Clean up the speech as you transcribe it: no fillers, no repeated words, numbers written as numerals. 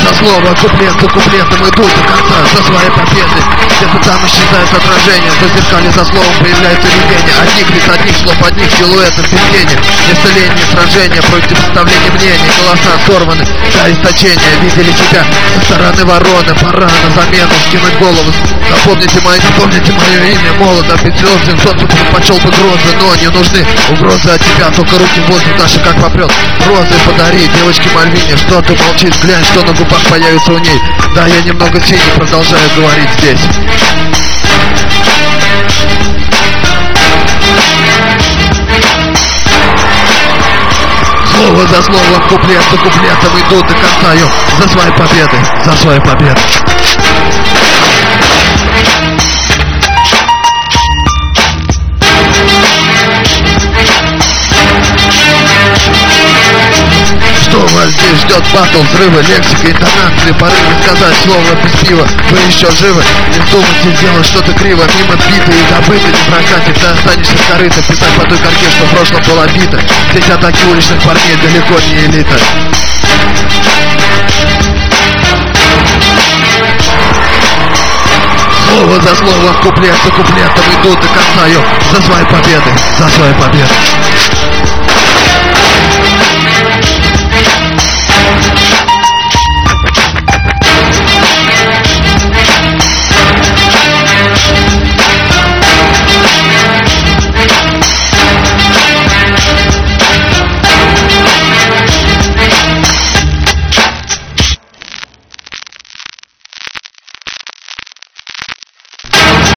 за слово, куплет за куплетом идут до конца, за своей победы. Где-то там исчезает отражение, в зеркале за словом появляется видение. Одних лиц, одних слов, одних силуэтов без тени. Вместо лени сражения, противопоставление мнений. Голоса сорваны до источения. Видели себя со стороны вороны. Пора на замену скинуть голову. Запомните мое имя. Молодо, беззвезден, солнце предпочел бы грозы, но не нужны угрозы от тебя. Только руки в воздух, наши как попрет. Розы подари девочке Мальвине. Что ты молчишь, глянь, что на губах появится у ней. Да, я немного синий, продолжаю говорить здесь. Слово за словом, куплет за куплетом идут до конца, за свои победы, за свои победы. Что вас здесь ждет батл, взрывы, лексика, интонации, порывы сказать слово без пива. Вы еще живы? Не вздумайте сделать что-то криво, мимо биты и забыто не прокатит. Ты останешься скрыто, писать по той карте, что в прошлом была бита. Здесь атаки уличных парней далеко не элита. Слово за словом, куплет за куплетом идут до конца, за свои победы, за свои победы.